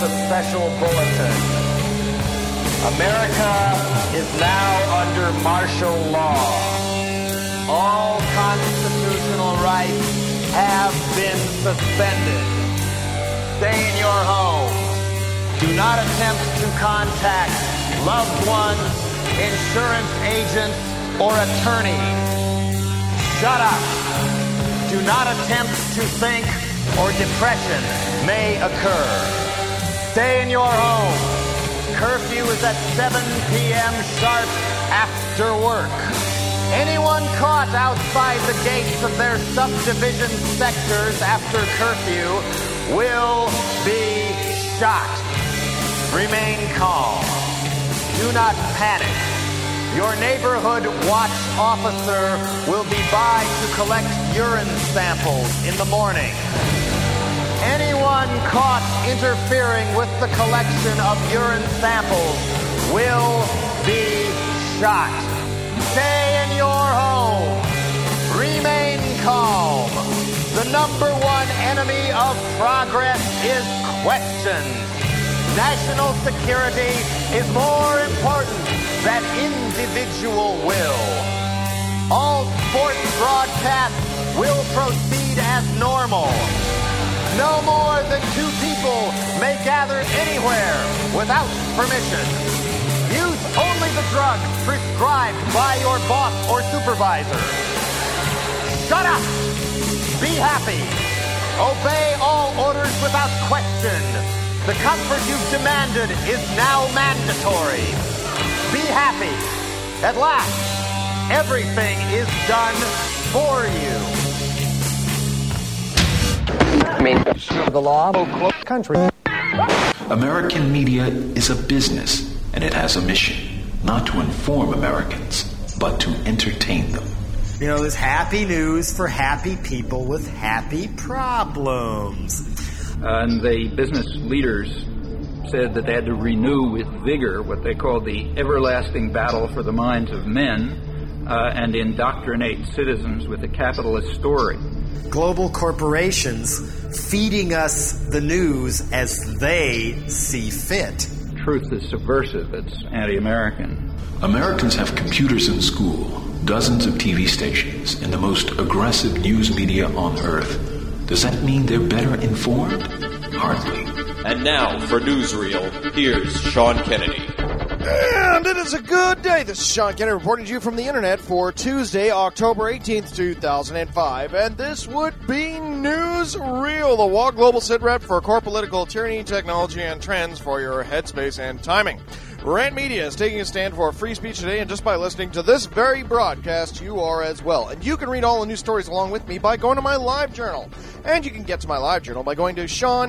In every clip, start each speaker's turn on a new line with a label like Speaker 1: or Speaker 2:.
Speaker 1: a special bulletin. America is now under martial law. All constitutional rights have been suspended. Stay in your home. Do not attempt to contact loved ones, insurance agents, or attorneys. Shut up. Do not attempt to think or depression may occur. Stay in your home. Curfew is at 7 p.m. sharp after work. Anyone caught outside the gates of their subdivision sectors after curfew will be shot. Remain calm. Do not panic. Your neighborhood watch officer will be by to collect urine samples in the morning. Anyone caught interfering with the collection of urine samples will be shot. Stay in your home. Remain calm. The number one enemy of progress is questions. National security is more important than individual will. All sports broadcasts will proceed as normal. No more than 2 people may gather anywhere without permission. Use only the drugs prescribed by your boss or supervisor. Shut up! Be happy. Obey all orders without question. The comfort you've demanded is now mandatory. Be happy. At last, everything is done for you.
Speaker 2: The law of country.
Speaker 3: American media is a business, and it has a mission, not to inform Americans, but to entertain them.
Speaker 4: You know, there's happy news for happy people with happy problems.
Speaker 5: And the business leaders said that they had to renew with vigor what they called the everlasting battle for the minds of men and indoctrinate citizens with a capitalist story.
Speaker 4: Global corporations feeding us the news as they see fit.
Speaker 5: Truth is subversive. It's anti-American.
Speaker 3: Americans have computers in school, dozens of TV stations, and the most aggressive news media on earth. Does that mean they're better informed? Hardly.
Speaker 6: And now, for Newsreel, here's Sean Kennedy.
Speaker 7: And it is a good day. This is Sean Kennedy reporting to you from the internet for Tuesday, October 18th, 2005. And this would be Newsreel, the Wall Global sit rep for core political tyranny, technology, and trends for your headspace and timing. Rant Media is taking a stand for free speech today, and just by listening to this very broadcast, you are as well. And you can read all the news stories along with me by going to my live journal. And you can get to my live journal by going to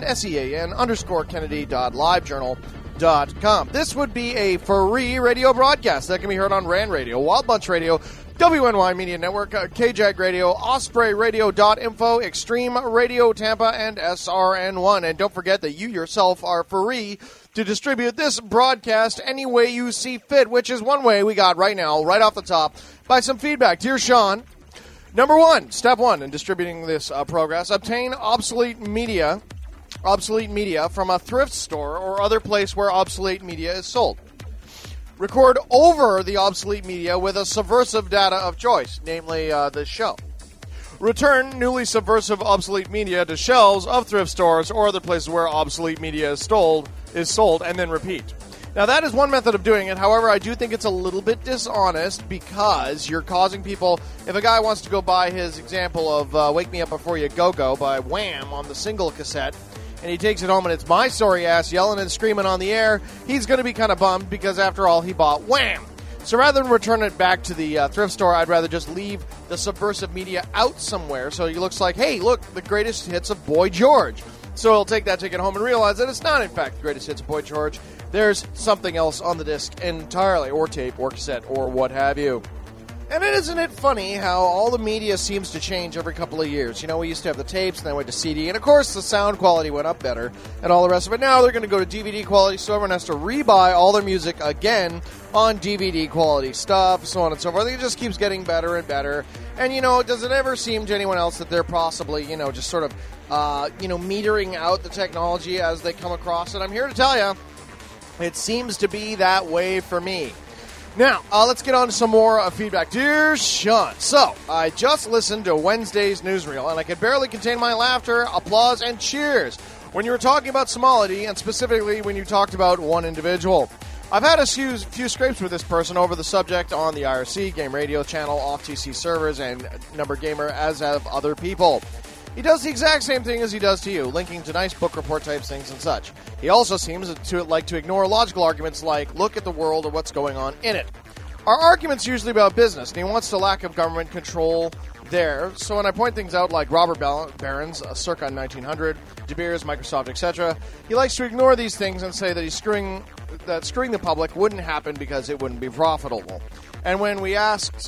Speaker 7: Sean_Kennedy.livejournal.com. This would be a free radio broadcast that can be heard on RAN Radio, Wild Bunch Radio, WNY Media Network, KJAG Radio, Osprey Radio.info, Extreme Radio Tampa, and SRN1. And don't forget that you yourself are free to distribute this broadcast any way you see fit, which is one way we got right now, right off the top, by some feedback. Dear Sean, number one, step one in distributing this program, obtain obsolete media from a thrift store or other place where obsolete media is sold. Record over the obsolete media with a subversive data of choice, namely this show. Return newly subversive obsolete media to shelves of thrift stores or other places where obsolete media is sold, and then repeat. Now, that is one method of doing it. However, I do think it's a little bit dishonest because you're causing people... If a guy wants to go buy his example of Wake Me Up Before You Go-Go by Wham! On the single cassette, and he takes it home and it's my sorry ass yelling and screaming on the air, he's going to be kind of bummed because, after all, he bought Wham! So rather than return it back to the thrift store, I'd rather just leave the subversive media out somewhere so it looks like, hey, look, the greatest hits of Boy George. So he'll take that ticket home and realize that it's not, in fact, the greatest hits of Boy George. There's something else on the disc entirely, or tape, or cassette, or what have you. And isn't it funny how all the media seems to change every couple of years? You know, we used to have the tapes, and then went to CD, and of course the sound quality went up better, and all the rest of it. Now they're going to go to DVD quality, so everyone has to rebuy all their music again on DVD quality stuff, so on and so forth. It just keeps getting better and better. And, you know, does it ever seem to anyone else that they're possibly, you know, just sort of, metering out the technology as they come across it? I'm here to tell you, it seems to be that way for me. Now, let's get on to some more feedback. Dear Sean, so I just listened to Wednesday's newsreel, and I could barely contain my laughter, applause, and cheers when you were talking about Somality, and specifically when you talked about one individual. I've had a few scrapes with this person over the subject on the IRC, Game Radio channel, off-TC servers, and Number Gamer, as have other people. He does the exact same thing as he does to you, linking to nice book report type things and such. He also seems to like to ignore logical arguments like, look at the world or what's going on in it. Our argument's usually about business, and he wants the lack of government control there. So when I point things out like Robert Barron's, circa 1900, De Beers, Microsoft, etc., he likes to ignore these things and say that screwing the public wouldn't happen because it wouldn't be profitable. And when asked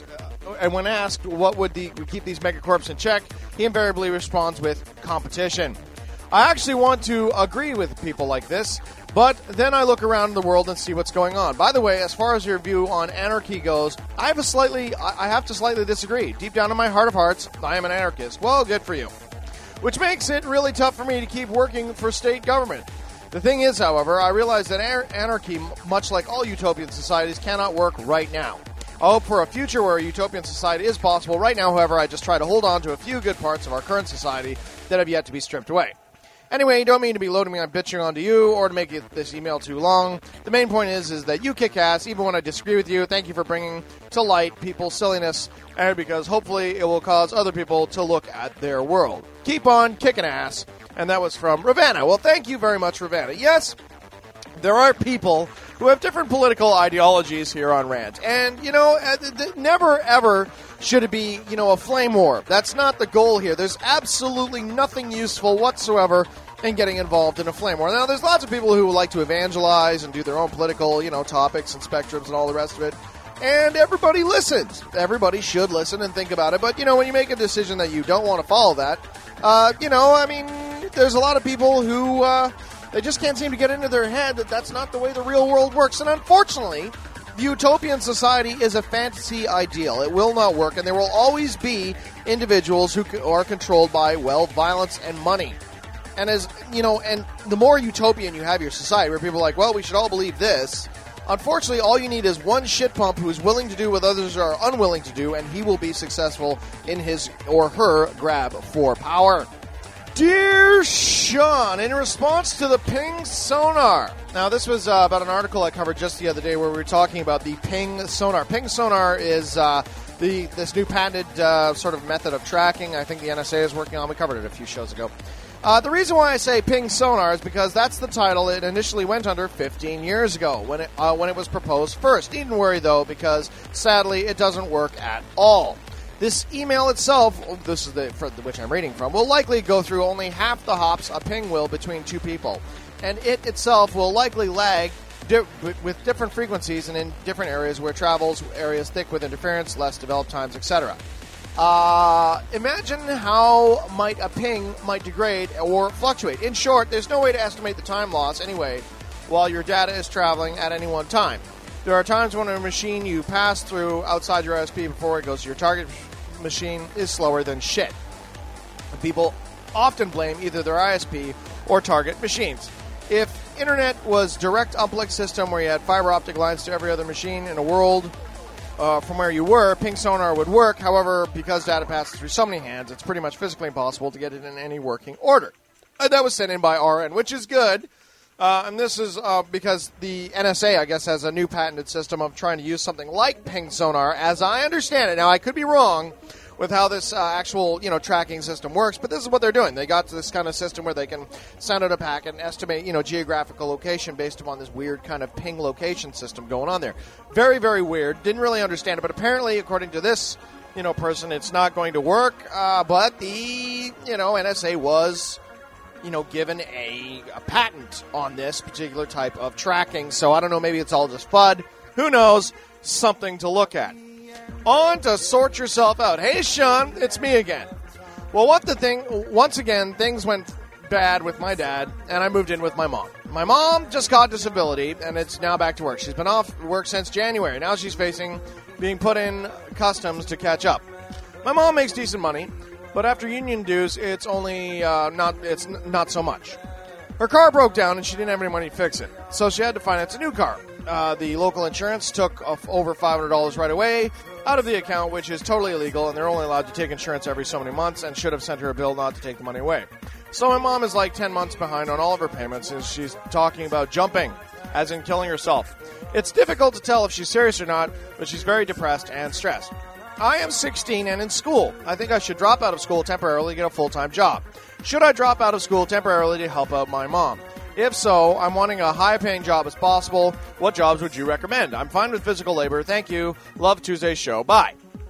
Speaker 7: what would keep these megacorps in check, he invariably responds with competition. I actually want to agree with people like this, but then I look around the world and see what's going on. By the way, as far as your view on anarchy goes, I have to slightly disagree. Deep down in my heart of hearts, I am an anarchist. Well, good for you. Which makes it really tough for me to keep working for state government. The thing is, however, I realize that anarchy, much like all utopian societies, cannot work right now. I hope for a future where a utopian society is possible. Right now, however, I just try to hold on to a few good parts of our current society that have yet to be stripped away. Anyway, don't mean to be loading me on bitching onto you or to make this email too long. The main point is that you kick ass, even when I disagree with you. Thank you for bringing to light people's silliness, and because hopefully it will cause other people to look at their world. Keep on kicking ass. And that was from Ravanna. Well, thank you very much, Ravanna. Yes, there are people who have different political ideologies here on Rant. And, you know, never, ever should it be, you know, a flame war. That's not the goal here. There's absolutely nothing useful whatsoever in getting involved in a flame war. Now, there's lots of people who like to evangelize and do their own political, you know, topics and spectrums and all the rest of it. And everybody listens. Everybody should listen and think about it. But, you know, when you make a decision that you don't want to follow that, there's a lot of people who they just can't seem to get into their head that that's not the way the real world works. And unfortunately, the utopian society is a fantasy ideal. It will not work, and there will always be individuals who are controlled by, well, violence and money. And as you know, and the more utopian you have your society, where people are like, well, we should all believe this. Unfortunately, all you need is one shit pump who's willing to do what others are unwilling to do, and he will be successful in his or her grab for power. Dear Sean, in response to the ping sonar. Now, this was about an article I covered just the other day where we were talking about the ping sonar. Ping sonar is this new patented sort of method of tracking I think the NSA is working on. We covered it a few shows ago. The reason why I say ping sonar is because that's the title it initially went under 15 years ago when it was proposed first. Needn't worry, though, because sadly it doesn't work at all. This email itself, this is which I'm reading from, will likely go through only half the hops a ping will between two people. And it itself will likely lag with different frequencies and in different areas where it travels, areas thick with interference, less developed times, etc. Imagine how a ping might degrade or fluctuate. In short, there's no way to estimate the time loss anyway while your data is traveling at any one time. There are times when a machine you pass through outside your ISP before it goes to your target machine is slower than shit. People often blame either their ISP or target machines. If internet was direct uplink system where you had fiber optic lines to every other machine in a world from where you were, ping sonar would work. However, because data passes through so many hands, it's pretty much physically impossible to get it in any working order. That was sent in by RN, which is good. And this is because the NSA, I guess, has a new patented system of trying to use something like ping sonar, as I understand it. Now, I could be wrong with how this actual, tracking system works, but this is what they're doing. They got this kind of system where they can send out a packet and estimate, geographical location based upon this weird kind of ping location system going on there. Very, very weird. Didn't really understand it, but apparently, according to this, person, it's not going to work. But the, NSA was given a patent on this particular type of tracking. So I don't know, maybe it's all just FUD. Who knows? Something to look at. On to Sort Yourself Out. Hey, Sean, it's me again. Well, once again, things went bad with my dad, and I moved in with my mom. My mom just got disability, and it's now back to work. She's been off work since January. Now she's facing being put in customs to catch up. My mom makes decent money, but after union dues, it's only not so much. Her car broke down, and she didn't have any money to fix it, so she had to finance a new car. The local insurance took over $500 right away out of the account, which is totally illegal, and they're only allowed to take insurance every so many months, and should have sent her a bill not to take the money away. So my mom is like 10 months behind on all of her payments, and she's talking about jumping, as in killing herself. It's difficult to tell if she's serious or not, but she's very depressed and stressed. I am 16 and in school. I think I should drop out of school temporarily to get a full-time job. Should I drop out of school temporarily to help out my mom? If so, I'm wanting a high-paying job as possible. What jobs would you recommend? I'm fine with physical labor. Thank you. Love Tuesday's show. Bye.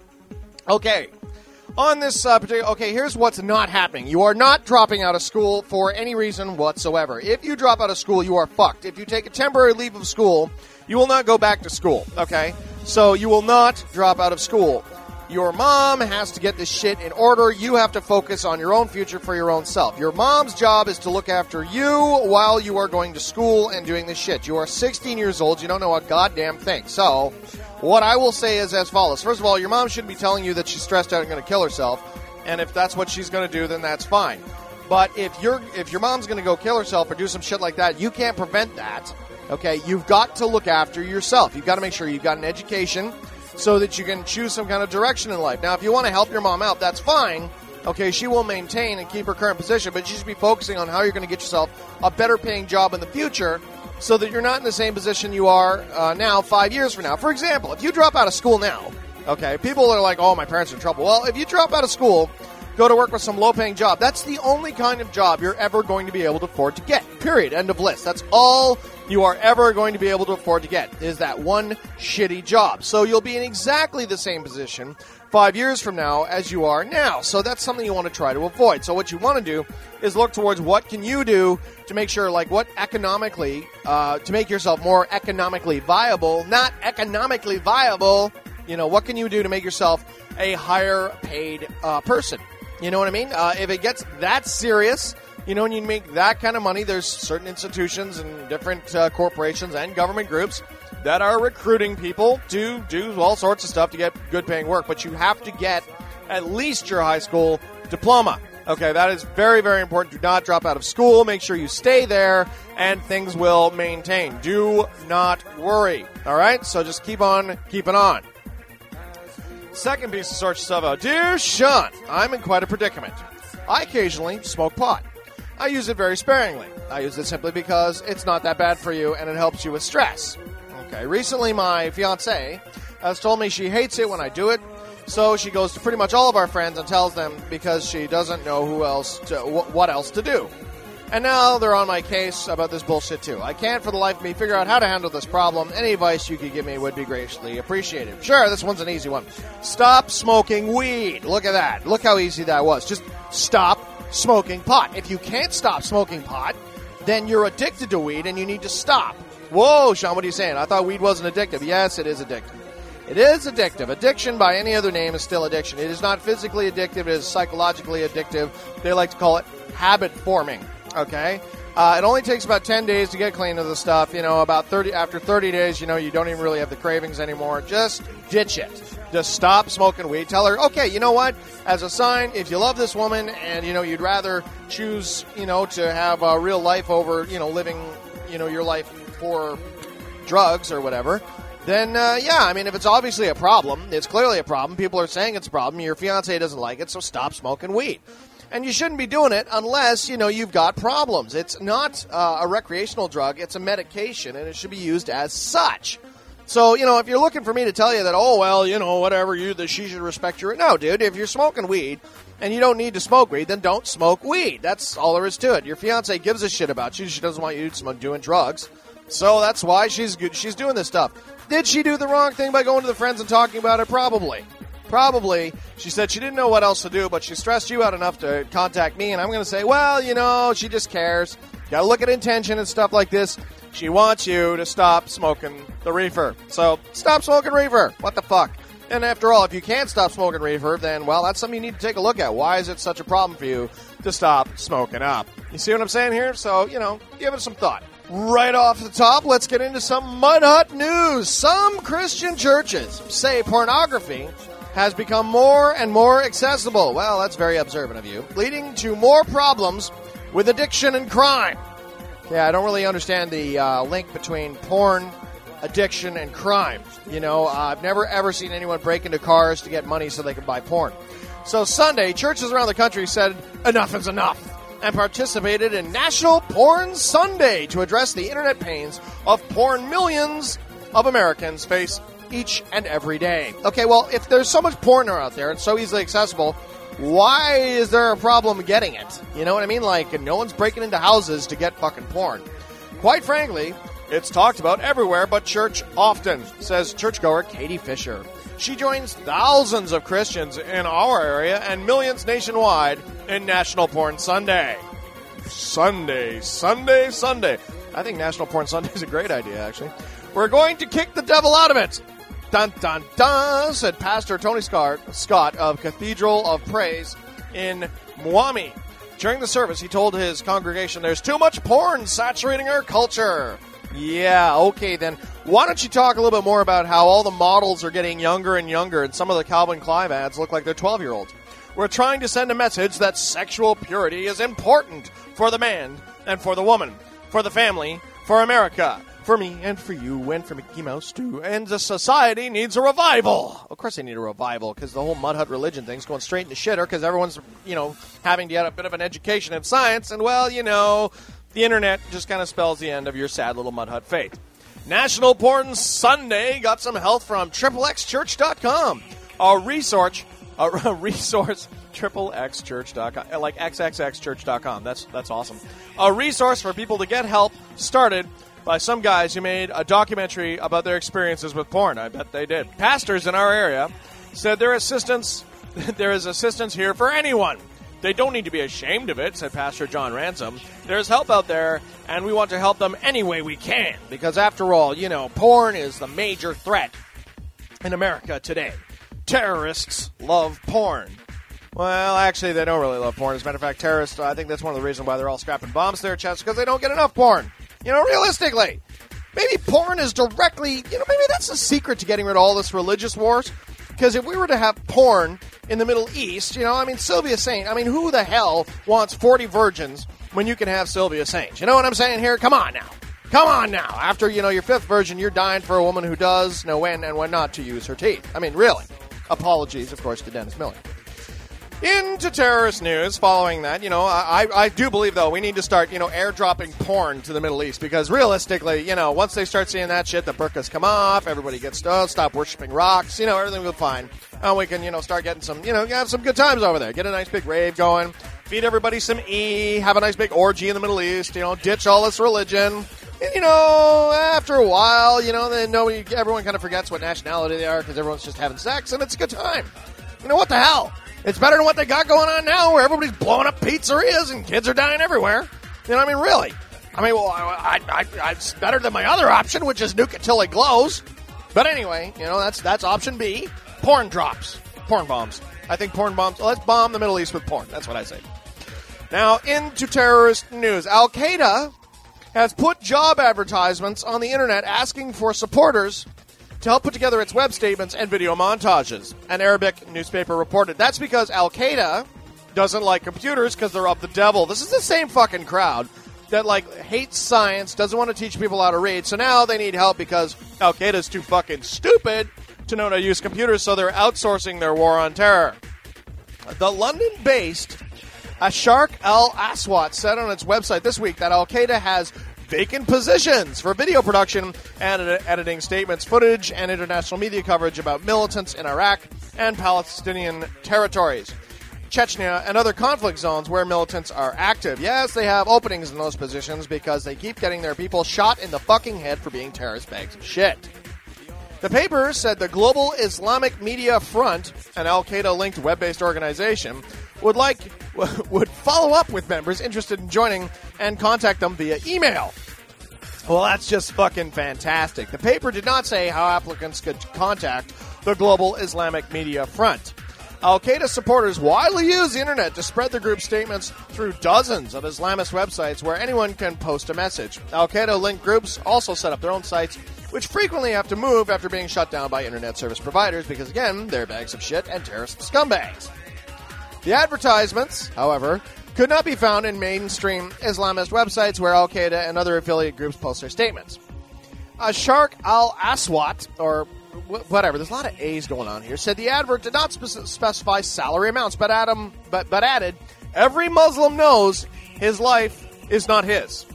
Speaker 7: Okay. On this here's what's not happening. You are not dropping out of school for any reason whatsoever. If you drop out of school, you are fucked. If you take a temporary leave of school, you will not go back to school, okay? So you will not drop out of school. Your mom has to get this shit in order. You have to focus on your own future for your own self. Your mom's job is to look after you while you are going to school and doing this shit. You are 16 years old. You don't know a goddamn thing. So what I will say is as follows. First of all, your mom shouldn't be telling you that she's stressed out and going to kill herself. And if that's what she's going to do, then that's fine. But if your mom's going to go kill herself or do some shit like that, you can't prevent that. Okay? You've got to look after yourself. You've got to make sure you've got an education so that you can choose some kind of direction in life. Now, if you want to help your mom out, that's fine. Okay, she will maintain and keep her current position, but you should be focusing on how you're going to get yourself a better paying job in the future so that you're not in the same position you are now 5 years from now. For example, if you drop out of school now, okay, people are like, oh, my parents are in trouble. Well, if you drop out of school, go to work with some low-paying job, that's the only kind of job you're ever going to be able to afford to get. Period. End of list. That's all you are ever going to be able to afford to get is that one shitty job. So you'll be in exactly the same position 5 years from now as you are now. So that's something you want to try to avoid. So what you want to do is look towards what can you do to make sure, like, what economically, to make yourself more economically viable, not economically viable. You know, what can you do to make yourself a higher paid person? You know what I mean? If it gets that serious, you know, and you make that kind of money, there's certain institutions and different corporations and government groups that are recruiting people to do all sorts of stuff to get good paying work. But you have to get at least your high school diploma. Okay, that is very, very important. Do not drop out of school. Make sure you stay there, and things will maintain. Do not worry. All right? So just keep on keeping on. Second piece to sort yourself out. Dear Sean, I'm in quite a predicament. I occasionally smoke pot. I use it very sparingly. I use it simply because it's not that bad for you and it helps you with stress. Okay, recently my fiancée has told me she hates it when I do it, so she goes to pretty much all of our friends and tells them because she doesn't know what else to do. And now they're on my case about this bullshit too. I can't for the life of me figure out how to handle this problem. Any advice you could give me would be graciously appreciated. Sure, this one's an easy one. Stop smoking weed. Look at that. Look how easy that was. Just stop smoking pot. If you can't stop smoking pot, then you're addicted to weed and you need to stop. Whoa, Sean, what are you saying? I thought weed wasn't addictive. Yes, it is addictive. It is addictive. Addiction by any other name is still addiction. It is not physically addictive. It is psychologically addictive. They like to call it habit forming. Okay? It only takes about 10 days to get clean of the stuff. You know, after 30 days, you know, you don't even really have the cravings anymore. Just ditch it. Just stop smoking weed. Tell her, okay, you know what? As a sign, if you love this woman and, you know, you'd rather choose, you know, to have a real life over, you know, living, you know, your life for drugs or whatever, then, yeah, I mean, if it's obviously a problem, it's clearly a problem. People are saying it's a problem. Your fiancé doesn't like it, so stop smoking weed. And you shouldn't be doing it unless, you know, you've got problems. It's not a recreational drug. It's a medication, and it should be used as such. So, you know, if you're looking for me to tell you that, oh, well, you know, whatever, she should respect your... No, dude, if you're smoking weed and you don't need to smoke weed, then don't smoke weed. That's all there is to it. Your fiancé gives a shit about you. She doesn't want you doing drugs. So that's why she's doing this stuff. Did she do the wrong thing by going to the friends and talking about it? Probably. She said she didn't know what else to do, but she stressed you out enough to contact me, and I'm going to say, well, you know, she just cares. Got to look at intention and stuff like this. She wants you to stop smoking the reefer. So stop smoking reefer. What the fuck? And after all, if you can't stop smoking reefer, then, well, that's something you need to take a look at. Why is it such a problem for you to stop smoking up? You see what I'm saying here? So, give it some thought. Right off the top, let's get into some Mud Hut news. Some Christian churches say pornography has become more and more accessible. Well, that's very observant of you. Leading to more problems with addiction and crime. Yeah, I don't really understand the link between porn, addiction, and crime. I've never ever seen anyone break into cars to get money so they can buy porn. So Sunday, churches around the country said enough is enough and participated in National Porn Sunday to address the internet pains of porn millions of Americans face each and every day. Okay, well, if there's so much porn out there and so easily accessible, why is there a problem getting it? You know what I mean? Like, no one's breaking into houses to get fucking porn. Quite frankly, it's talked about everywhere but church often, says churchgoer Katie Fisher. She joins thousands of Christians in our area and millions nationwide in National Porn Sunday. Sunday. I think National Porn Sunday is a great idea, actually. We're going to kick the devil out of it. Dun, dun, dun, said Pastor Tony Scott of Cathedral of Praise in Mwami. During the service, he told his congregation, there's too much porn saturating our culture. Yeah, okay, then why don't you talk a little bit more about how all the models are getting younger and younger and some of the Calvin Klein ads look like they're 12-year-olds. We're trying to send a message that sexual purity is important for the man and for the woman, for the family, for America, for me and for you and for Mickey Mouse too. And the society needs a revival. Of course they need a revival because the whole Mud Hut religion thing's going straight into shitter because everyone's, having to get a bit of an education in science. And, well, the internet just kind of spells the end of your sad little Mud Hut fate. National Porn Sunday got some help from XXXchurch.com, a resource, XXXchurch.com, like XXXchurch.com. That's awesome. A resource for people to get help started by some guys who made a documentary about their experiences with porn. I bet they did. Pastors in our area said there is assistance here for anyone. They don't need to be ashamed of it, said Pastor John Ransom. There's help out there, and we want to help them any way we can. Because after all, porn is the major threat in America today. Terrorists love porn. Well, actually, they don't really love porn. As a matter of fact, terrorists, I think that's one of the reasons why they're all strapping bombs to their chests, because they don't get enough porn. Realistically. Maybe porn is directly, maybe that's the secret to getting rid of all this religious wars. Because if we were to have porn in the Middle East, Sylvia Saint, who the hell wants 40 virgins when you can have Sylvia Saint? You know what I'm saying here? Come on now. After, your fifth virgin, you're dying for a woman who does know when and when not to use her teeth. Really. Apologies, of course, to Dennis Miller. Into terrorist news following that, I do believe, though, we need to start, airdropping porn to the Middle East because realistically, once they start seeing that shit, the burqas come off, everybody gets stoned, stop worshiping rocks, everything will be fine. And we can, start getting some, have some good times over there. Get a nice big rave going, feed everybody some have a nice big orgy in the Middle East, ditch all this religion. And, after a while, then everyone kind of forgets what nationality they are because everyone's just having sex and it's a good time. What the hell? It's better than what they got going on now where everybody's blowing up pizzerias and kids are dying everywhere. Really. It's better than my other option, which is nuke it till it glows. But anyway, that's option B. Porn drops. Porn bombs. I think porn bombs. Let's bomb the Middle East with porn. That's what I say. Now, into terrorist news. Al-Qaeda has put job advertisements on the internet asking for supporters to help put together its web statements and video montages. An Arabic newspaper reported. That's because Al-Qaeda doesn't like computers because they're of the devil. This is the same fucking crowd that, hates science, doesn't want to teach people how to read. So now they need help because Al-Qaeda's too fucking stupid to know how to use computers, so they're outsourcing their war on terror. The London-based Asharq al-Aswat said on its website this week that Al-Qaeda has vacant positions for video production and editing statements, footage, and international media coverage about militants in Iraq and Palestinian territories, Chechnya, and other conflict zones where militants are active. Yes, they have openings in those positions because they keep getting their people shot in the fucking head for being terrorist bags of shit. The paper said the Global Islamic Media Front, an Al-Qaeda-linked web-based organization, would follow up with members interested in joining and contact them via email. Well, that's just fucking fantastic. The paper did not say how applicants could contact the global Islamic media front. Al-Qaeda supporters widely use the internet to spread the group's statements through dozens of Islamist websites where anyone can post a message. Al-Qaeda-linked groups also set up their own sites, which frequently have to move after being shut down by internet service providers because, again, they're bags of shit and terrorist scumbags. The advertisements, however, could not be found in mainstream Islamist websites where Al-Qaeda and other affiliate groups post their statements. Shark al-Aswat, or whatever, there's a lot of A's going on here, said the advert did not specify salary amounts, but added, every Muslim knows his life is not his.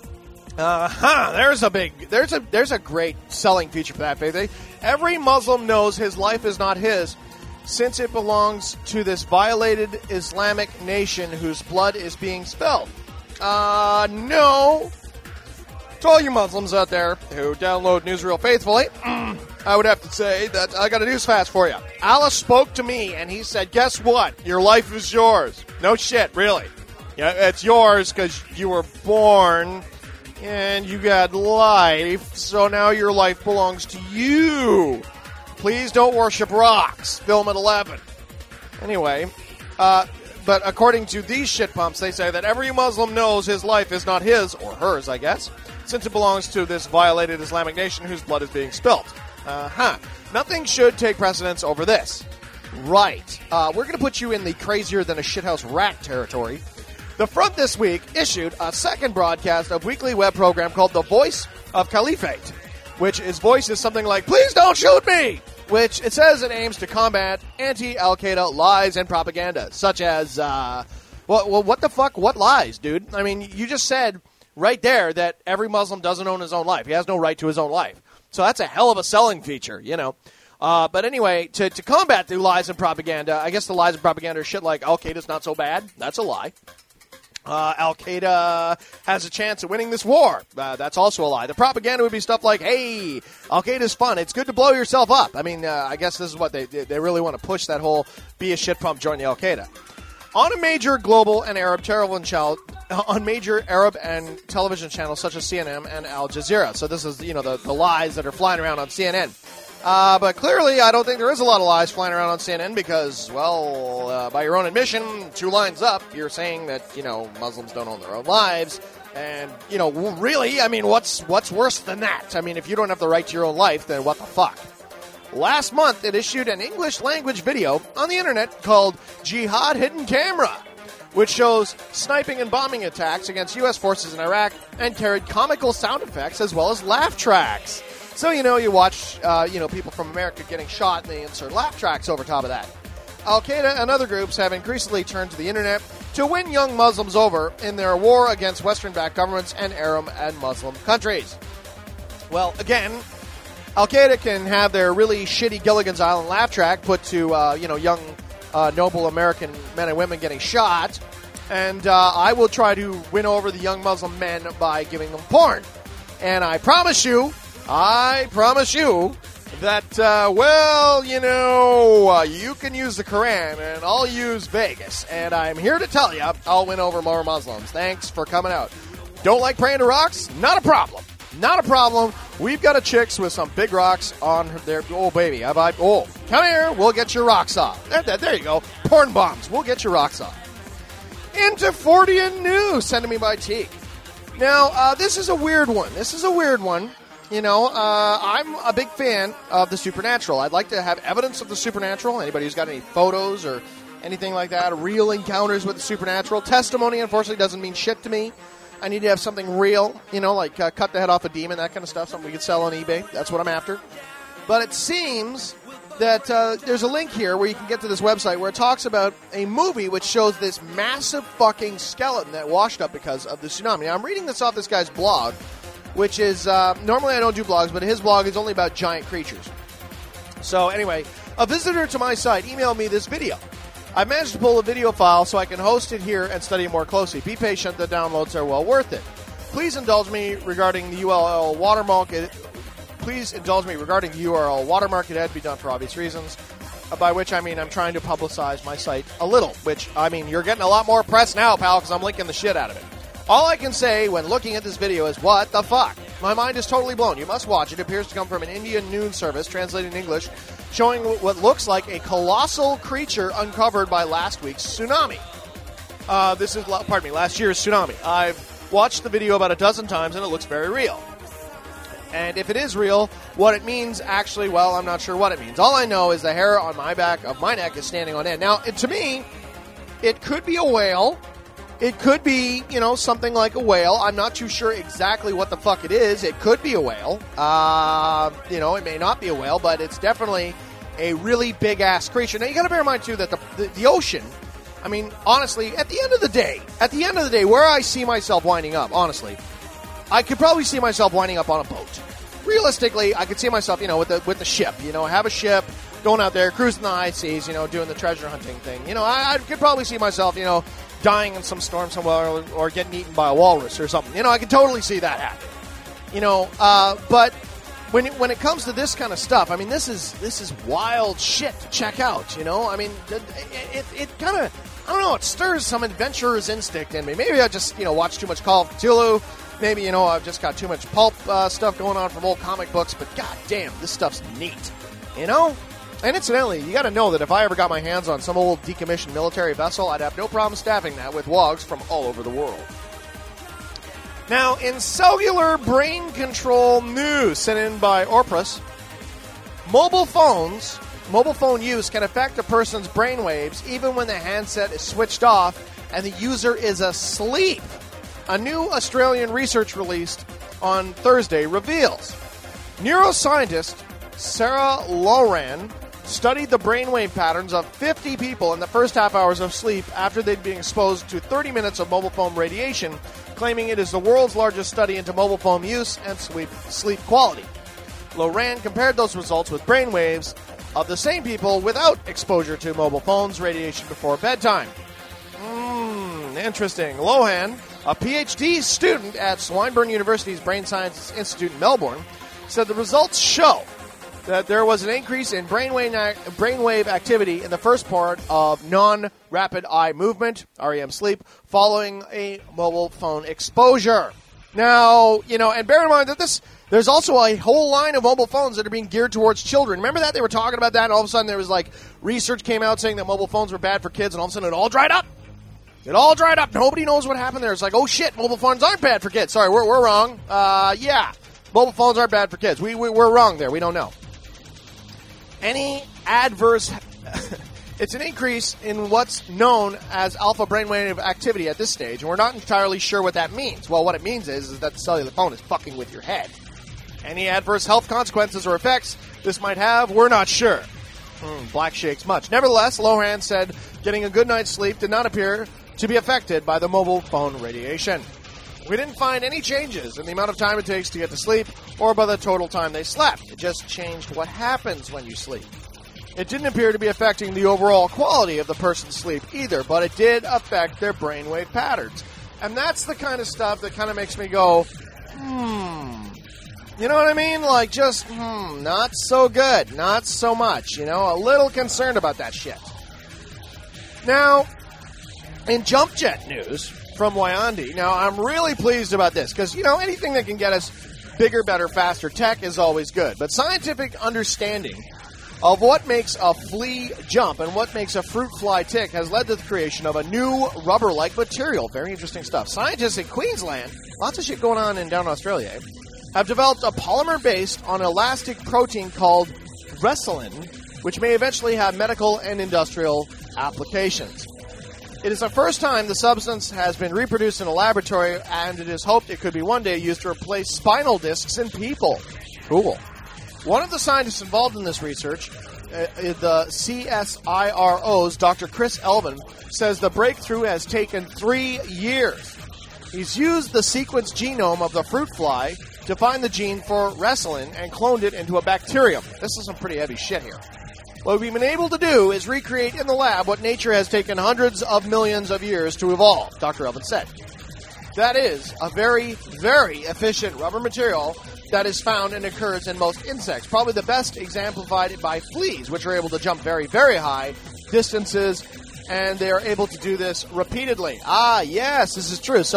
Speaker 7: There's a great selling feature for that, Faith. Every Muslim knows his life is not his, since it belongs to this violated Islamic nation whose blood is being spilled. No. To all you Muslims out there who download Newsreel faithfully, I would have to say that I got a news fast for you. Allah spoke to me and he said, guess what? Your life is yours. No shit, really. Yeah, it's yours because you were born and you got life, so now your life belongs to you. Please don't worship rocks. Film at 11. Anyway, but according to these shit pumps, they say that every Muslim knows his life is not his, or hers, I guess, since it belongs to this violated Islamic nation whose blood is being spilt. Nothing should take precedence over this. Right. We're going to put you in the crazier than a shithouse rat territory. The Front this week issued a second broadcast of weekly web program called The Voice of Caliphate, which its voice is something like, please don't shoot me, which it says it aims to combat anti-Al-Qaeda lies and propaganda, such as, what the fuck? What lies, dude? I mean, you just said right there that every Muslim doesn't own his own life. He has no right to his own life. So that's a hell of a selling feature, you know. But anyway, to combat the lies and propaganda, I guess the lies and propaganda are shit like Al-Qaeda's not so bad. That's a lie. Al-Qaeda has a chance of winning this war. That's also a lie. The propaganda would be stuff like, hey, Al-Qaeda's fun. It's good to blow yourself up. I mean, I guess this is what they really want to push, that whole be a shit pump, join the Al-Qaeda. On a major global and Arab television channel, on major Arab and television channels such as CNN and Al Jazeera. So this is, the lies that are flying around on CNN. But clearly, I don't think there is a lot of lies flying around on CNN because, by your own admission, 2 lines up, you're saying that, Muslims don't own their own lives. And, really, I mean, what's worse than that? I mean, if you don't have the right to your own life, then what the fuck? Last month, it issued an English-language video on the internet called Jihad Hidden Camera, which shows sniping and bombing attacks against U.S. forces in Iraq and carried comical sound effects as well as laugh tracks. So, you watch, people from America getting shot and they insert laugh tracks over top of that. Al-Qaeda and other groups have increasingly turned to the internet to win young Muslims over in their war against Western-backed governments and Arab and Muslim countries. Well, again, Al-Qaeda can have their really shitty Gilligan's Island laugh track put to, young, noble American men and women getting shot, and I will try to win over the young Muslim men by giving them porn. And I promise you that, you can use the Quran, and I'll use Vegas. And I'm here to tell you, I'll win over more Muslims. Thanks for coming out. Don't like praying to rocks? Not a problem. Not a problem. We've got a chicks with some big rocks on their... Oh, baby. Come here. We'll get your rocks off. There you go. Porn bombs. We'll get your rocks off. Into 40 and new, sent to me by Teague. Now, this is a weird one. I'm a big fan of the supernatural. I'd like to have evidence of the supernatural. Anybody who's got any photos or anything like that, real encounters with the supernatural. Testimony, unfortunately, doesn't mean shit to me. I need to have something real, like cut the head off a demon, that kind of stuff, something we could sell on eBay. That's what I'm after. But it seems that there's a link here where you can get to this website where it talks about a movie which shows this massive fucking skeleton that washed up because of the tsunami. Now, I'm reading this off this guy's blog, which is, normally I don't do blogs, but his blog is only about giant creatures. So anyway, a visitor to my site emailed me this video. I managed to pull a video file so I can host it here and study it more closely. Be patient, the downloads are well worth it. Please indulge me regarding the URL watermark. Please indulge me regarding the URL watermark. It had to be done for obvious reasons, by which I mean I'm trying to publicize my site a little, which, I mean, you're getting a lot more press now, pal, because I'm linking the shit out of it. All I can say when looking at this video is, what the fuck? My mind is totally blown. You must watch it. It appears to come from an Indian news service, translated in English, showing what looks like a colossal creature uncovered by last week's tsunami. Last year's tsunami. I've watched the video about a dozen times, and it looks very real. And if it is real, what it means, actually, well, I'm not sure what it means. All I know is the hair on my back of my neck is standing on end. Now, to me, it could be a whale. It could be, something like a whale. I'm not too sure exactly what the fuck it is. It could be a whale. It may not be a whale, but it's definitely a really big-ass creature. Now, you got to bear in mind, too, that the ocean, I mean, honestly, at the end of the day, where I see myself winding up, honestly, I could probably see myself winding up on a boat. Realistically, I could see myself, with the ship. Have a ship, going out there, cruising the high seas, doing the treasure hunting thing. I could probably see myself, dying in some storm somewhere or getting eaten by a walrus or something. I could totally see that happen. But when it comes to this kind of stuff, I mean, this is wild shit to check out. I mean, it kind of, I don't know, it stirs some adventurer's instinct in me. Maybe I just watch too much Call of Cthulhu. Maybe I've just got too much pulp stuff going on from old comic books. But god damn, this stuff's neat. And incidentally, you got to know that if I ever got my hands on some old decommissioned military vessel, I'd have no problem staffing that with wogs from all over the world. Now, in cellular brain control news sent in by Orpris, mobile phone use can affect a person's brainwaves even when the handset is switched off and the user is asleep. A new Australian research released on Thursday reveals neuroscientist Sarah Loran studied the brainwave patterns of 50 people in the first half hours of sleep after they'd been exposed to 30 minutes of mobile phone radiation, claiming it is the world's largest study into mobile phone use and sleep quality. Loran compared those results with brainwaves of the same people without exposure to mobile phones radiation before bedtime. Interesting. Lohan, a PhD student at Swinburne University's Brain Sciences Institute in Melbourne, said the results show that there was an increase in brainwave activity in the first part of non-rapid eye movement, REM sleep, following a mobile phone exposure. Now, and bear in mind that there's also a whole line of mobile phones that are being geared towards children. Remember that? They were talking about that, and all of a sudden there was, research came out saying that mobile phones were bad for kids, and all of a sudden it all dried up. Nobody knows what happened there. It's like, oh shit, mobile phones aren't bad for kids. Sorry, we're wrong. Yeah, mobile phones aren't bad for kids. We're wrong there. We don't know. Any adverse... It's an increase in what's known as alpha brainwave activity at this stage, and we're not entirely sure what that means. Well, what it means is that the cellular phone is fucking with your head. Any adverse health consequences or effects this might have, we're not sure. Black shakes much. Nevertheless, Lohan said getting a good night's sleep did not appear to be affected by the mobile phone radiation. We didn't find any changes in the amount of time it takes to get to sleep or by the total time they slept. It just changed what happens when you sleep. It didn't appear to be affecting the overall quality of the person's sleep either, but it did affect their brainwave patterns. And that's the kind of stuff that kind of makes me go, You know what I mean? Not so good. Not so much. A little concerned about that shit. Now, in jump jet news from Wyandie, now I'm really pleased about this because, anything that can get us bigger, better, faster tech is always good. But scientific understanding of what makes a flea jump and what makes a fruit fly tick has led to the creation of a new rubber-like material. Very interesting stuff. Scientists in Queensland, lots of shit going on down in Australia, have developed a polymer based on elastic protein called Restylane, which may eventually have medical and industrial applications. It is the first time the substance has been reproduced in a laboratory, and it is hoped it could be one day used to replace spinal discs in people. Cool. One of the scientists involved in this research, the CSIRO's Dr. Chris Elvin, says the breakthrough has taken 3 years. He's used the sequenced genome of the fruit fly to find the gene for Restylane and cloned it into a bacterium. This is some pretty heavy shit here. What we've been able to do is recreate in the lab what nature has taken hundreds of millions of years to evolve, Dr. Elvin said. That is a very, very efficient rubber material that is found and occurs in most insects. Probably the best exemplified by fleas, which are able to jump very, very high distances, and they are able to do this repeatedly. Yes, this is true. So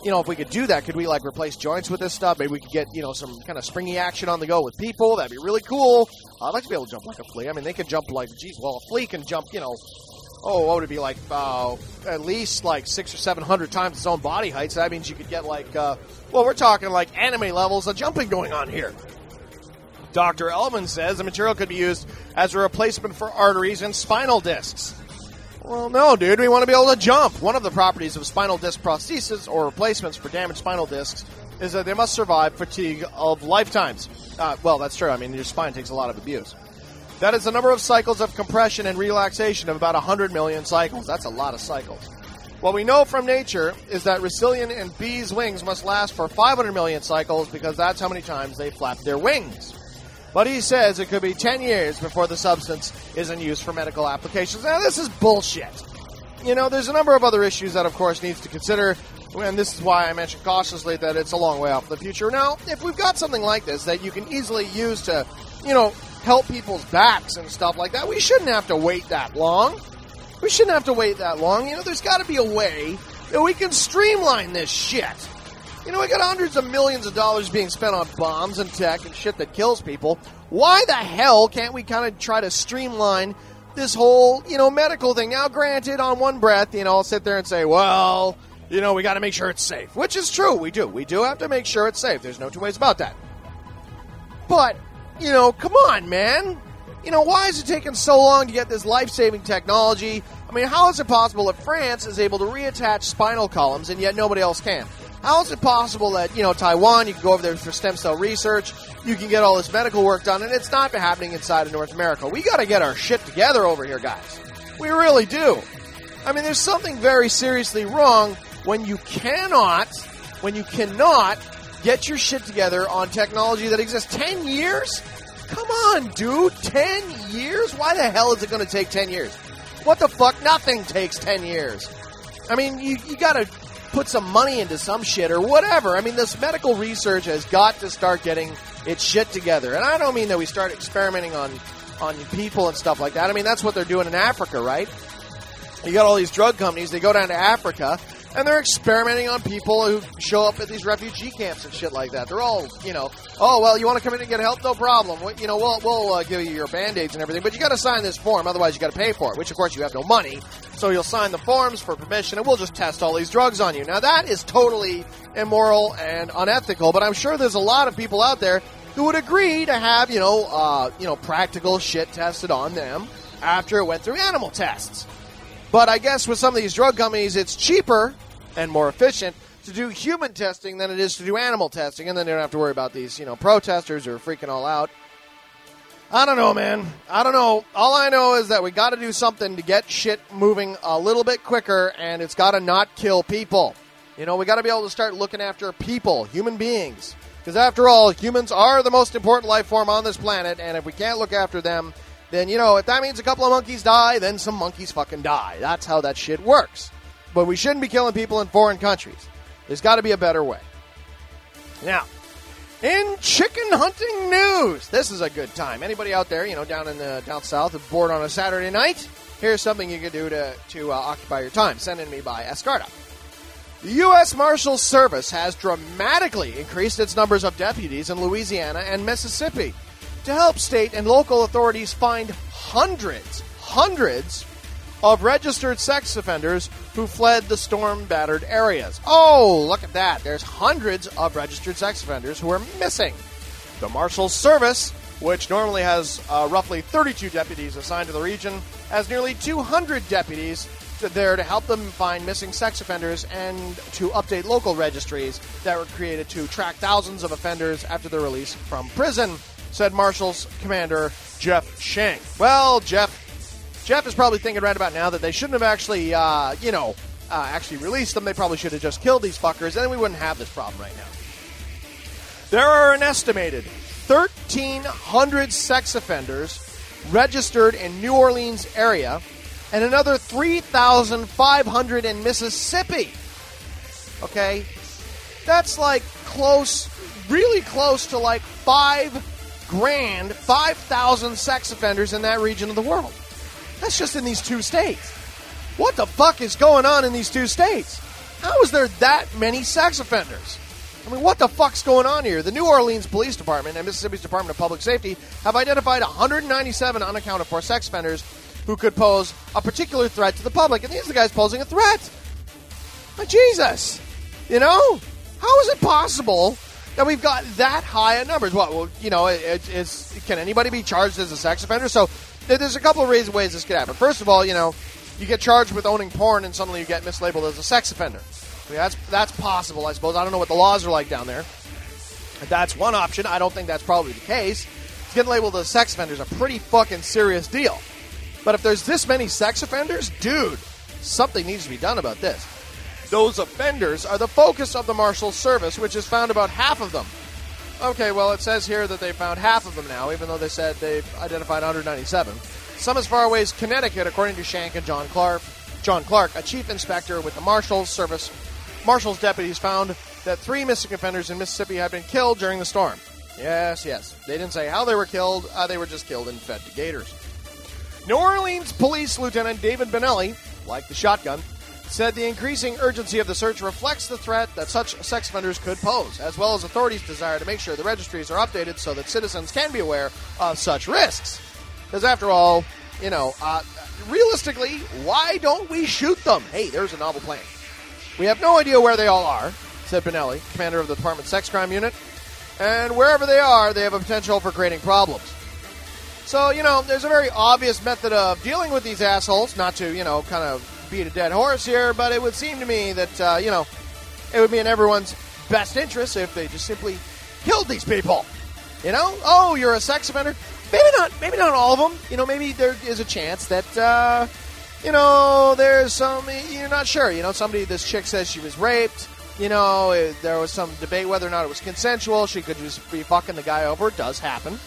Speaker 7: if we could do that, could we like replace joints with this stuff? Maybe we could get, some kind of springy action on the go with people. That'd be really cool. I'd like to be able to jump like a flea. I mean, they could jump like, a flea can jump, what would it be like? At least like 600 or 700 times its own body height. So that means you could get like, we're talking like anime levels of jumping going on here. Dr. Elman says the material could be used as a replacement for arteries and spinal discs. Well, no, dude. We want to be able to jump. One of the properties of spinal disc prosthesis or replacements for damaged spinal discs is that they must survive fatigue of lifetimes. Well, that's true. I mean, your spine takes a lot of abuse. That is the number of cycles of compression and relaxation of about 100 million cycles. That's a lot of cycles. What we know from nature is that Russellian and bees' wings must last for 500 million cycles because that's how many times they flap their wings. But he says it could be 10 years before the substance is in use for medical applications. Now, this is bullshit. There's a number of other issues that, of course, needs to consider, and this is why I mentioned cautiously that it's a long way off in the future. Now, if we've got something like this that you can easily use to, help people's backs and stuff like that, we shouldn't have to wait that long. There's got to be a way that we can streamline this shit. We got hundreds of millions of dollars being spent on bombs and tech and shit that kills people. Why the hell can't we kind of try to streamline this whole, medical thing? Now, granted, on one breath, I'll sit there and say, well, we got to make sure it's safe. Which is true, we do. We do have to make sure it's safe. There's no two ways about that. But, come on, man. Why is it taking so long to get this life-saving technology? I mean, how is it possible that France is able to reattach spinal columns and yet nobody else can? How is it possible that, Taiwan, you can go over there for stem cell research, you can get all this medical work done, and it's not happening inside of North America? We got to get our shit together over here, guys. We really do. I mean, there's something very seriously wrong when you cannot get your shit together on technology that exists. 10 years? Come on, dude. 10 years? Why the hell is it going to take 10 years? What the fuck? Nothing takes 10 years. I mean, you got to put some money into some shit or whatever. I mean, this medical research has got to start getting its shit together. And I don't mean that we start experimenting on people and stuff like that. I mean, that's what they're doing in Africa, right? You got all these drug companies, they go down to Africa, and they're experimenting on people who show up at these refugee camps and shit like that. They're all, oh, well, you want to come in and get help? No problem. We'll give you your Band-Aids and everything, but you got to sign this form, otherwise you got to pay for it, which, of course, you have no money. So you'll sign the forms for permission, and we'll just test all these drugs on you. Now, that is totally immoral and unethical, but I'm sure there's a lot of people out there who would agree to have, practical shit tested on them after it went through animal tests. But I guess with some of these drug companies, it's cheaper and more efficient to do human testing than it is to do animal testing, and then they don't have to worry about these, protesters who are freaking all out. I don't know, man. I don't know. All I know is that we got to do something to get shit moving a little bit quicker, and it's got to not kill people. We got to be able to start looking after people, human beings. Because after all, humans are the most important life form on this planet, and if we can't look after them, then, if that means a couple of monkeys die, then some monkeys fucking die. That's how that shit works. But we shouldn't be killing people in foreign countries. There's got to be a better way. Now, in chicken hunting news, this is a good time. Anybody out there, down south, is bored on a Saturday night? Here's something you can do to occupy your time. Sent in me by Escarda. The U.S. Marshals Service has dramatically increased its numbers of deputies in Louisiana and Mississippi to help state and local authorities find hundreds of registered sex offenders who fled the storm-battered areas. Oh, look at that. There's hundreds of registered sex offenders who are missing. The Marshals Service, which normally has roughly 32 deputies assigned to the region, has nearly 200 deputies there to help them find missing sex offenders and to update local registries that were created to track thousands of offenders after their release from prison, said Marshals Commander Jeff Shank. Well, Jeff is probably thinking right about now that they shouldn't have actually, actually released them. They probably should have just killed these fuckers, and then we wouldn't have this problem right now. There are an estimated 1,300 sex offenders registered in New Orleans area and another 3,500 in Mississippi. Okay? That's like really close to like 5,000 sex offenders in that region of the world. That's just in these two states. What the fuck is going on in these two states? How is there that many sex offenders? I mean, what the fuck's going on here? The New Orleans Police Department and Mississippi's Department of Public Safety have identified 197 unaccounted for sex offenders who could pose a particular threat to the public. And these are the guys posing a threat. My Jesus. You know? How is it possible that we've got that high of numbers? Well, you know, can anybody be charged as a sex offender? So there's a couple of ways this could happen. First of all, you know, you get charged with owning porn and suddenly you get mislabeled as a sex offender. I mean, that's possible, I suppose. I don't know what the laws are like down there. That's one option. I don't think that's probably the case. Getting labeled as a sex offender is a pretty fucking serious deal. But if there's this many sex offenders, dude, something needs to be done about this. Those offenders are the focus of the Marshals Service, which has found about half of them. Okay, well, it says here that they found half of them now, even though they said they've identified 197. Some as far away as Connecticut, according to Shank and John Clark, a chief inspector with the Marshals Service. Marshals deputies found that 3 missing offenders in Mississippi had been killed during the storm. Yes. They didn't say how they were killed. They were just killed and fed to gators. New Orleans Police Lieutenant David Benelli, like the shotgun, said the increasing urgency of the search reflects the threat that such sex offenders could pose, as well as authorities' desire to make sure the registries are updated so that citizens can be aware of such risks. Because after all, you know, realistically, why don't we shoot them? Hey, there's a novel plan. We have no idea where they all are, said Benelli, commander of the department's sex crime unit. And wherever they are, they have a potential for creating problems. So, you know, there's a very obvious method of dealing with these assholes, not to, you know, kind of beat a dead horse here, but it would seem to me that, you know, it would be in everyone's best interest if they just simply killed these people. You know? Oh, you're a sex offender? Maybe not all of them. You know, maybe there is a chance that, you know, there's some, you're not sure. You know, this chick says she was raped. You know, there was some debate whether or not it was consensual. She could just be fucking the guy over. It does happen.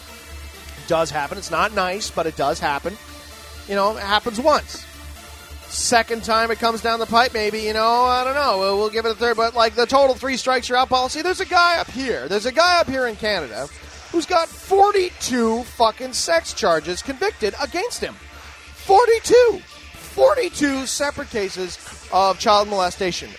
Speaker 7: It's not nice, but it does happen. You know, it happens once. Second time it comes down the pipe, maybe, you know, I don't know. We'll give it a third. But, like, the total 3 strikes you're out policy, there's a guy up here in Canada who's got 42 fucking sex charges convicted against him. 42 separate cases of child molestation.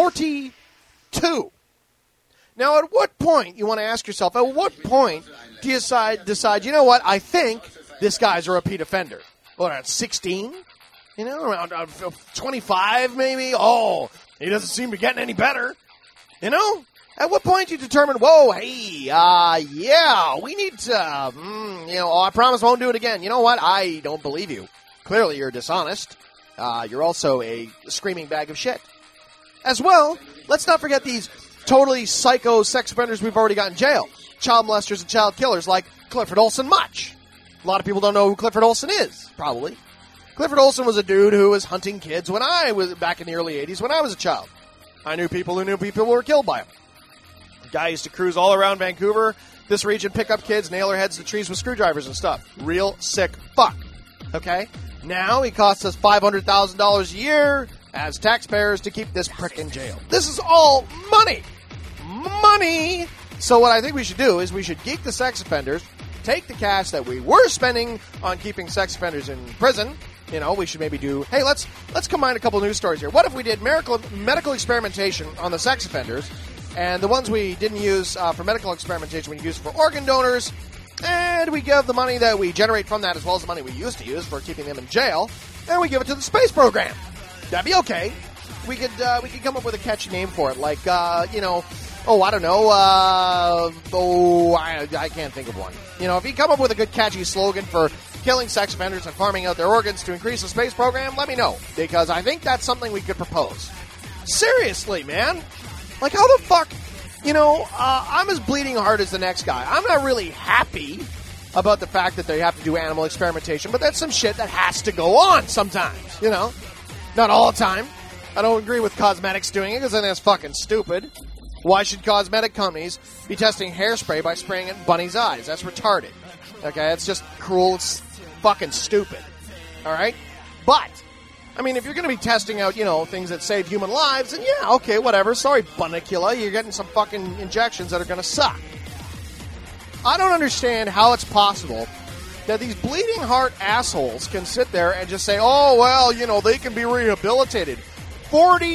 Speaker 7: 42. Now, at what point, you want to ask yourself, at what point do you decide, you know what, I think this guy's a repeat offender? What, at 16? You know, around 25 maybe? Oh, he doesn't seem to be getting any better. You know? At what point do you determine, whoa, hey, yeah, we need to, you know, I promise I won't do it again. You know what? I don't believe you. Clearly you're dishonest. You're also a screaming bag of shit. As well, let's not forget these totally psycho sex offenders we've already got in jail. Child molesters and child killers like Clifford Olson Much. A lot of people don't know who Clifford Olson is, probably. Clifford Olson was a dude who was hunting kids when I was back in the early 80s when I was a child. I knew people who knew people who were killed by him. The guy used to cruise all around Vancouver, this region, pick up kids, nail their heads to trees with screwdrivers and stuff. Real sick fuck. Okay? Now he costs us $500,000 a year as taxpayers to keep this prick in jail. This is all money. Money! So what I think we should do is we should geek the sex offenders, take the cash that we were spending on keeping sex offenders in prison. You know, we should maybe do, hey, let's combine a couple news stories here. What if we did medical experimentation on the sex offenders, and the ones we didn't use for medical experimentation, we use for organ donors, and we give the money that we generate from that as well as the money we used to use for keeping them in jail, and we give it to the space program. That'd be okay. We could come up with a catchy name for it, like, you know, oh, I don't know, I can't think of one. You know, if you come up with a good catchy slogan for killing sex offenders and farming out their organs to increase the space program, let me know, because I think that's something we could propose. Seriously, man. Like, how the fuck, you know, I'm as bleeding heart as the next guy. I'm not really happy about the fact that they have to do animal experimentation, but that's some shit that has to go on sometimes, you know? Not all the time. I don't agree with cosmetics doing it, because then that's fucking stupid. Why should cosmetic companies be testing hairspray by spraying it in bunnies' eyes? That's retarded. Okay, it's just cruel. It's fucking stupid. All right? But, I mean, if you're going to be testing out, you know, things that save human lives, then yeah, okay, whatever. Sorry, Bunnicula, you're getting some fucking injections that are going to suck. I don't understand how it's possible that these bleeding heart assholes can sit there and just say, oh, well, you know, they can be rehabilitated. 42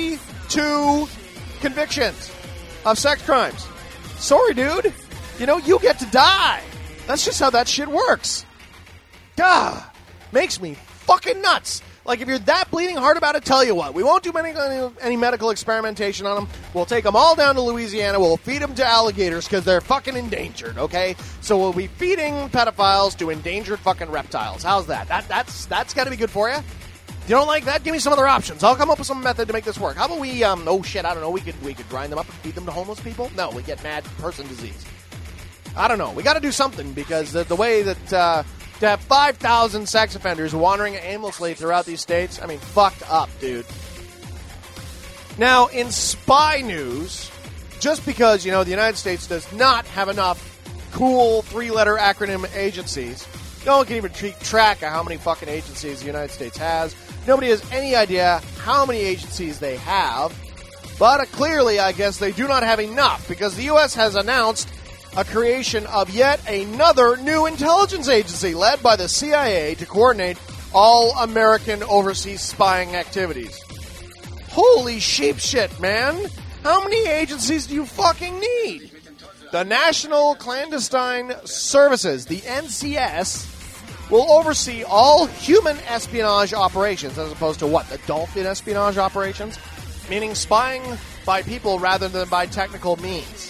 Speaker 7: 2 convictions of sex crimes. Sorry, dude. You know, you get to die. That's just how that shit works. Gah! Makes me fucking nuts. Like, if you're that bleeding hard about it, tell you what. We won't do any medical experimentation on them. We'll take them all down to Louisiana. We'll feed them to alligators because they're fucking endangered, okay? So we'll be feeding pedophiles to endangered fucking reptiles. How's that? That's got to be good for you? You don't like that? Give me some other options. I'll come up with some method to make this work. How about we, I don't know, we could grind them up and feed them to homeless people? No, we get mad person disease. I don't know. We got to do something because the way that, to have 5,000 sex offenders wandering aimlessly throughout these states, I mean, fucked up, dude. Now, in spy news, just because, the United States does not have enough cool 3-letter acronym agencies, no one can even keep track of how many fucking agencies the United States has. Nobody has any idea how many agencies they have. But clearly, I guess they do not have enough because the U.S. has announced a creation of yet another new intelligence agency led by the CIA to coordinate all American overseas spying activities. Holy sheep shit, man. How many agencies do you fucking need? The National Clandestine Services, the NCS, will oversee all human espionage operations as opposed to what? The dolphin espionage operations? Meaning spying by people rather than by technical means.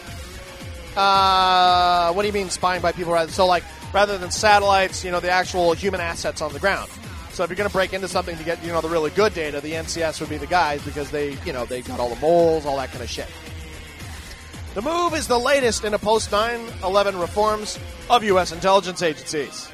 Speaker 7: What do you mean spying by people rather than satellites, the actual human assets on the ground? So if you're going to break into something to get, the really good data, the NCS would be the guys because they got all the moles, all that kind of shit. The move is the latest in a post-9/11 reforms of U.S. intelligence agencies.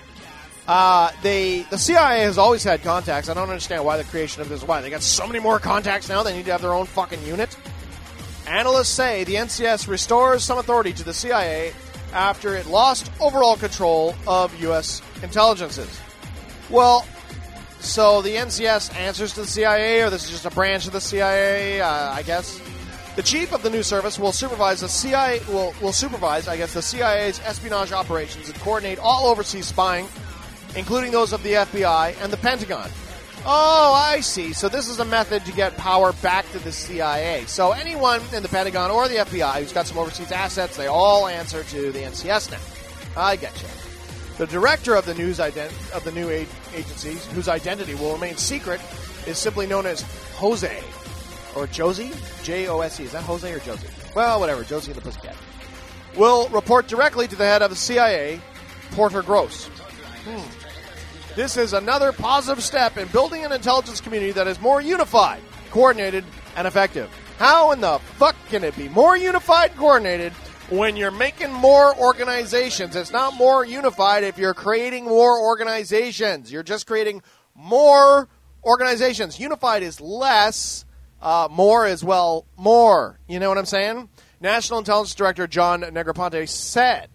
Speaker 7: The CIA has always had contacts. I don't understand why the creation of this. Why? They got so many more contacts now, they need to have their own fucking unit? Analysts say the NCS restores some authority to the CIA after it lost overall control of U.S. intelligences. Well, so the NCS answers to the CIA, or this is just a branch of the CIA, I guess? The chief of the new service will supervise the CIA. Will supervise, I guess, the CIA's espionage operations and coordinate all overseas spying, including those of the FBI and the Pentagon. Oh, I see. So this is a method to get power back to the CIA. So anyone in the Pentagon or the FBI who's got some overseas assets, they all answer to the NCS now. I get you. The director of the new agencies, whose identity will remain secret, is simply known as Jose. Or Josie? J-O-S-E. Is that Jose or Josie? Well, whatever. Josie and the Pussycat. Will report directly to the head of the CIA, Porter Gross. This is another positive step in building an intelligence community that is more unified, coordinated, and effective. How in the fuck can it be more unified and coordinated when you're making more organizations? It's not more unified if you're creating more organizations. You're just creating more organizations. Unified is less. More is, well, more. You know what I'm saying? National Intelligence Director John Negroponte said,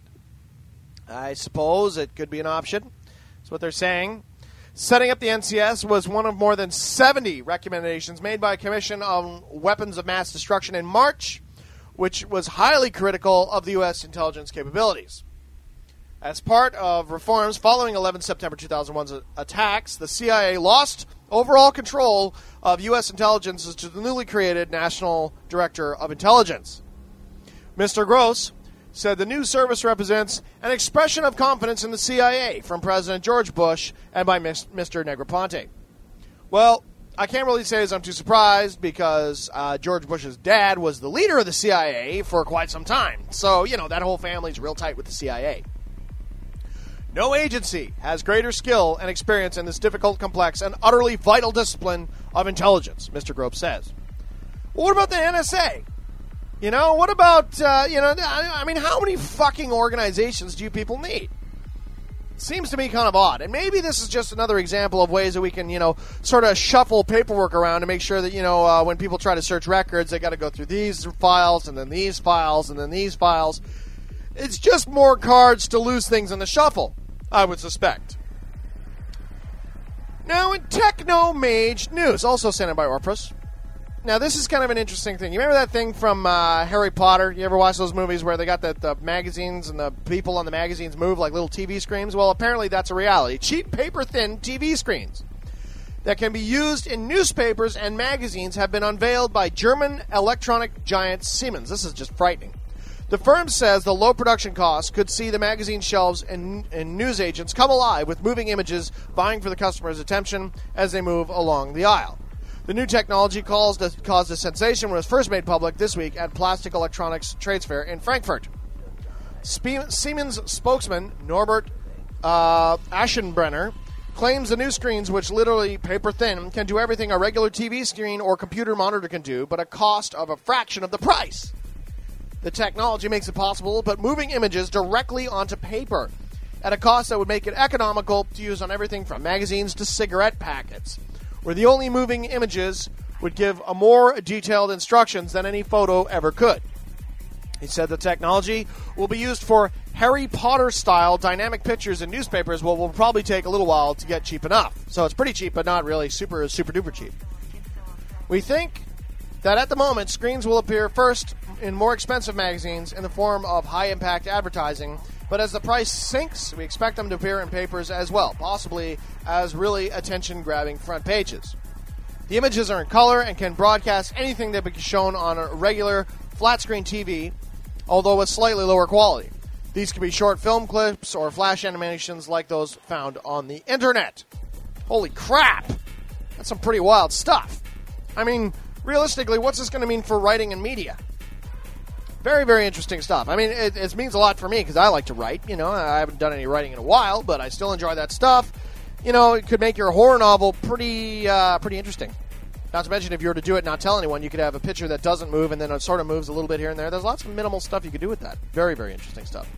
Speaker 7: I suppose it could be an option. That's what they're saying. Setting up the NCS was one of more than 70 recommendations made by a commission on weapons of mass destruction in March, which was highly critical of the U.S. intelligence capabilities. As part of reforms following 11 September 2001's attacks, the CIA lost overall control of U.S. intelligence to the newly created National Director of Intelligence. Mr. Gross said the new service represents an expression of confidence in the CIA from President George Bush and by Mr. Negroponte. Well, I can't really say as I'm too surprised because George Bush's dad was the leader of the CIA for quite some time. So, that whole family's real tight with the CIA. No agency has greater skill and experience in this difficult, complex, and utterly vital discipline of intelligence, Mr. Grope says. Well, what about the NSA? What about, how many fucking organizations do you people need? Seems to me kind of odd. And maybe this is just another example of ways that we can, sort of shuffle paperwork around to make sure that, when people try to search records, they got to go through these files and then these files and then these files. It's just more cards to lose things in the shuffle, I would suspect. Now, in Techno-Mage news, also sent in by Orpris. Now, this is kind of an interesting thing. You remember that thing from Harry Potter? You ever watch those movies where they got the magazines and the people on the magazines move like little TV screens? Well, apparently that's a reality. Cheap, paper-thin TV screens. that can be used in newspapers and magazines have been unveiled by German electronic giant Siemens. This is just frightening. The firm says the low production costs could see the magazine shelves and newsagents come alive with moving images vying for the customer's attention as they move along the aisle. The new technology caused a sensation when it was first made public this week at Plastic Electronics Trades Fair in Frankfurt. Siemens spokesman Norbert Aschenbrenner claims the new screens, which literally paper thin, can do everything a regular TV screen or computer monitor can do, but at a cost of a fraction of the price. The technology makes it possible to put moving images directly onto paper at a cost that would make it economical to use on everything from magazines to cigarette packets, where the only moving images would give a more detailed instructions than any photo ever could. He said the technology will be used for Harry Potter-style dynamic pictures in newspapers, will probably take a little while to get cheap enough. So it's pretty cheap, but not really super duper cheap. We think that at the moment, screens will appear first in more expensive magazines in the form of high-impact advertising, but as the price sinks, we expect them to appear in papers as well, possibly as really attention-grabbing front pages. The images are in color and can broadcast anything that be shown on a regular flat-screen TV, although with slightly lower quality. These can be short film clips or flash animations like those found on the internet. Holy crap! That's some pretty wild stuff. I mean, realistically, what's this going to mean for writing and media? Very, very interesting stuff. I mean, it means a lot for me because I like to write. You know, I haven't done any writing in a while, but I still enjoy that stuff. You know, it could make your horror novel pretty interesting. Not to mention, if you were to do it and not tell anyone, you could have a picture that doesn't move and then it sort of moves a little bit here and there. There's lots of minimal stuff you could do with that. Very, very interesting stuff.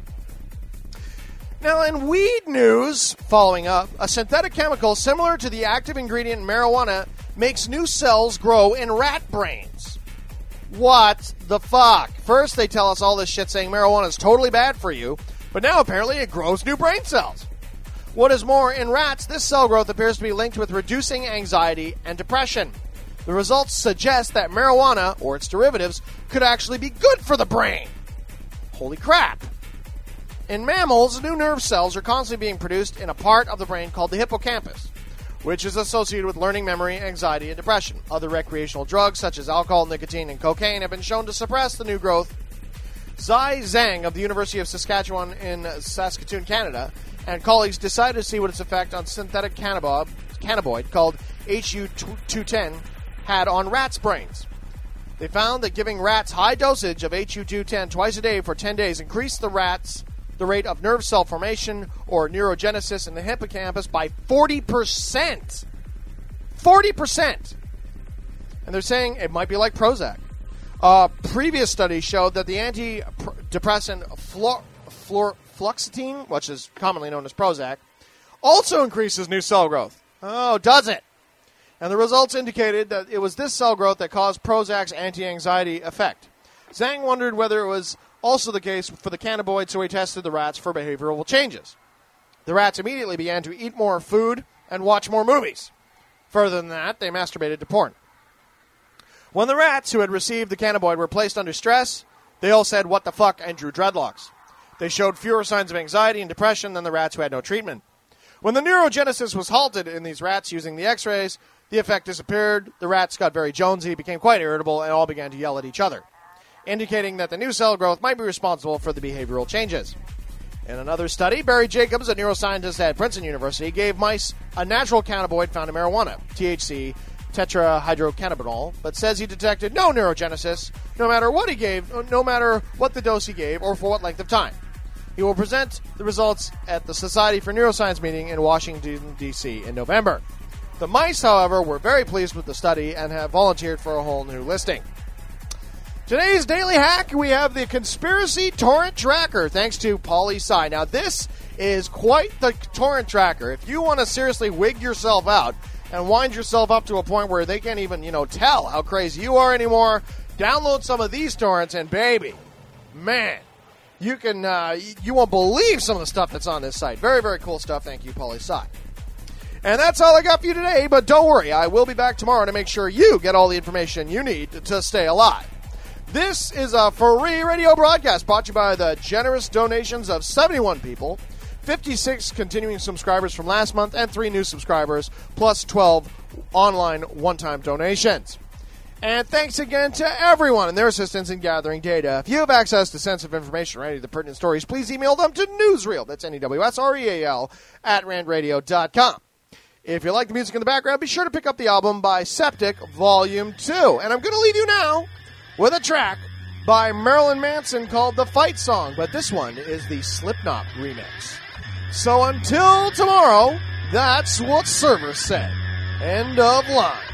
Speaker 7: Now, in weed news, following up, a synthetic chemical similar to the active ingredient in marijuana makes new cells grow in rat brains. What the fuck? First, they tell us all this shit saying marijuana is totally bad for you, but now apparently it grows new brain cells. What is more, in rats, this cell growth appears to be linked with reducing anxiety and depression. The results suggest that marijuana, or its derivatives, could actually be good for the brain. Holy crap. In mammals, new nerve cells are constantly being produced in a part of the brain called the hippocampus, which is associated with learning, memory, anxiety, and depression. Other recreational drugs, such as alcohol, nicotine, and cocaine, have been shown to suppress the new growth. Zai Zhang of the University of Saskatchewan in Saskatoon, Canada, and colleagues decided to see what its effect on synthetic cannabinoid called HU210 had on rats' brains. They found that giving rats high dosage of HU210 twice a day for 10 days increased the rate of nerve cell formation or neurogenesis in the hippocampus by 40%. 40%! And they're saying it might be like Prozac. Previous studies showed that the antidepressant fluoxetine, which is commonly known as Prozac, also increases new cell growth. Oh, does it? And the results indicated that it was this cell growth that caused Prozac's anti-anxiety effect. Zhang wondered whether it was also the case for the cannabinoid, so he tested the rats for behavioral changes. The rats immediately began to eat more food and watch more movies. Further than that, they masturbated to porn. When the rats who had received the cannabinoid were placed under stress, they all said, "What the fuck?" and drew dreadlocks. They showed fewer signs of anxiety and depression than the rats who had no treatment. When the neurogenesis was halted in these rats using the x-rays, the effect disappeared, the rats got very jonesy, became quite irritable, and all began to yell at each other, indicating that the new cell growth might be responsible for the behavioral changes. In another study, Barry Jacobs, a neuroscientist at Princeton University, gave mice a natural cannabinoid found in marijuana, THC, tetrahydrocannabinol, but says he detected no neurogenesis, no matter what he gave, no matter what the dose he gave, or for what length of time. He will present the results at the Society for Neuroscience meeting in Washington, D.C. in November. The mice, however, were very pleased with the study and have volunteered for a whole new listing. Today's Daily Hack, we have the Conspiracy Torrent Tracker, thanks to Poli-Sci. Now, this is quite the torrent tracker. If you want to seriously wig yourself out and wind yourself up to a point where they can't even, tell how crazy you are anymore, download some of these torrents, and baby, man, you won't believe some of the stuff that's on this site. Very, very cool stuff. Thank you, Poli-Sci. And that's all I got for you today, but don't worry, I will be back tomorrow to make sure you get all the information you need to stay alive. This is a free radio broadcast brought to you by the generous donations of 71 people, 56 continuing subscribers from last month, and 3 new subscribers, plus 12 online one-time donations. And thanks again to everyone and their assistance in gathering data. If you have access to sensitive information or any of the pertinent stories, please email them to newsreel, that's NEWSREAL, @randradio.com. If you like the music in the background, be sure to pick up the album by Septic Volume 2. And I'm going to leave you now with a track by Marilyn Manson called The Fight Song, but this one is the Slipknot remix. So until tomorrow, that's what Server said. End of line.